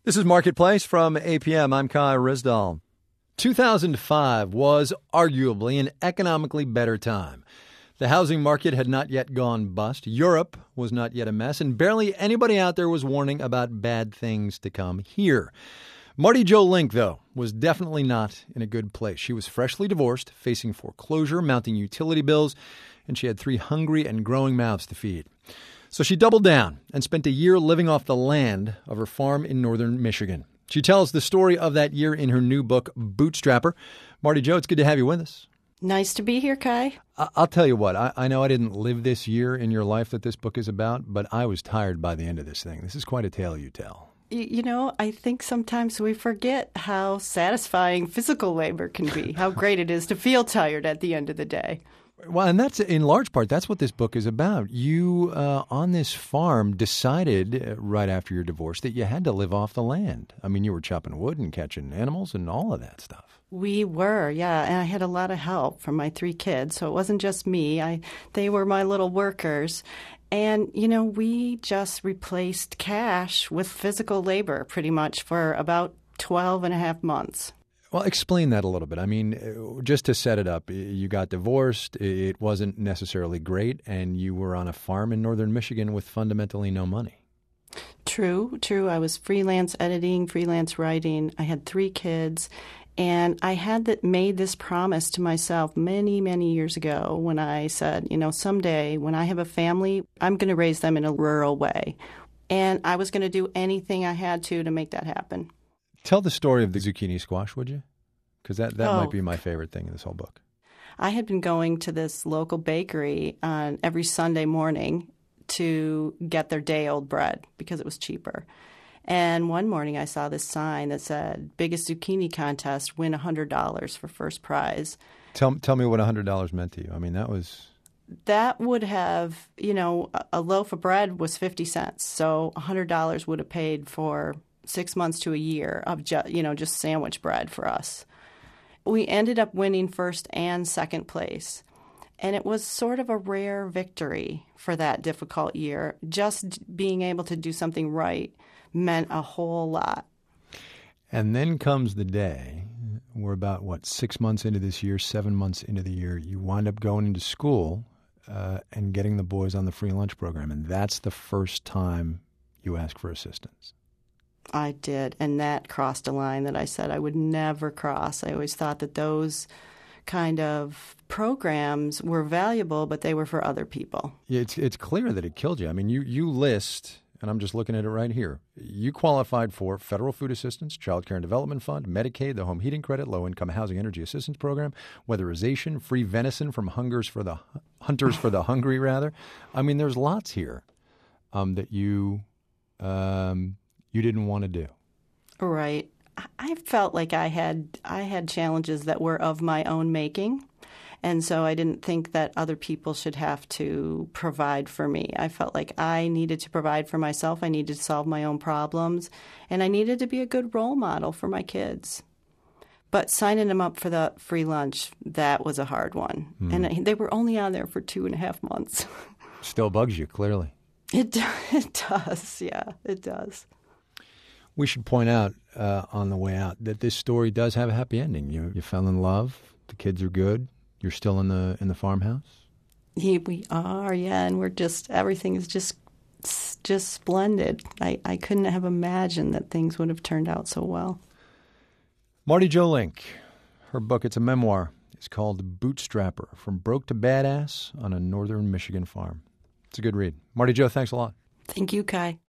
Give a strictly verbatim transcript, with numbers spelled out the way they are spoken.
This is Marketplace from A P M. I'm Kai Risdall. two thousand five was arguably an economically better time. The housing market had not yet gone bust. Europe was not yet a mess, and barely anybody out there was warning about bad things to come here. Marty Jo Link, though, was definitely not in a good place. She was freshly divorced, facing foreclosure, mounting utility bills, and she had three hungry and growing mouths to feed. So she doubled down and spent a year living off the land of her farm in northern Michigan. She tells the story of that year in her new book, Bootstrapper. Marty Jo, it's good to have you with us. Nice to be here, Kai. I- I'll tell you what, I-, I know I didn't live this year in your life that this book is about, but I was tired by the end of this thing. This is quite a tale you tell. Y- you know, I think sometimes we forget how satisfying physical labor can be, how great it is to feel tired at the end of the day. Well, and that's in large part, that's what this book is about. You, uh, on this farm, decided uh, right after your divorce that you had to live off the land. I mean, you were chopping wood and catching animals and all of that stuff. We were, yeah, and I had a lot of help from my three kids, so it wasn't just me. I, they were my little workers. And, you know, we just replaced cash with physical labor pretty much for about twelve and a half months. Well, explain that a little bit. I mean, just to set it up, you got divorced, it wasn't necessarily great, and you were on a farm in northern Michigan with fundamentally no money. True, true. I was freelance editing, freelance writing. I had three kids, and I had that made this promise to myself many, many years ago when I said, you know, someday when I have a family, I'm going to raise them in a rural way. And I was going to do anything I had to to make that happen. Tell the story of the zucchini squash, would you? Because that, that oh. might be my favorite thing in this whole book. I had been going to this local bakery on every Sunday morning to get their day-old bread because it was cheaper. And one morning I saw this sign that said, biggest zucchini contest, win one hundred dollars for first prize. Tell, tell me what one hundred dollars meant to you. I mean, that was... That would have, you know, a loaf of bread was fifty cents. So one hundred dollars would have paid for six months to a year of, ju- you know, just sandwich bread for us. We ended up winning first and second place. And it was sort of a rare victory for that difficult year. Just being able to do something right meant a whole lot. And then comes the day, we're about, what, six months into this year, seven months into the year, you wind up going into school uh, and getting the boys on the free lunch program. And that's the first time you ask for assistance. I did, and that crossed a line that I said I would never cross. I always thought that those kind of programs were valuable, but they were for other people. Yeah, it's it's clear that it killed you. I mean, you, you list, and I'm just looking at it right here, you qualified for federal food assistance, Child Care and Development Fund, Medicaid, the Home Heating Credit, Low-Income Housing Energy Assistance Program, weatherization, free venison from hungers for the hunters for the hungry, rather. I mean, there's lots here um, that you... Um, you didn't want to do. Right. I felt like I had I had challenges that were of my own making, and so I didn't think that other people should have to provide for me. I felt like I needed to provide for myself. I needed to solve my own problems, and I needed to be a good role model for my kids. But signing them up for the free lunch, that was a hard one. Mm. And they were only on there for two and a half months. Still bugs you, clearly. It, it does, yeah, it does. We should point out uh, on the way out that this story does have a happy ending. You you fell in love. The kids are good. You're still in the in the farmhouse. Yeah, we are. Yeah, and we're just everything is just just splendid. I, I couldn't have imagined that things would have turned out so well. Marty Jo Link, her book, it's a memoir. It's called Bootstrapper: From Broke to Badass on a Northern Michigan Farm. It's a good read. Marty Jo, thanks a lot. Thank you, Kai.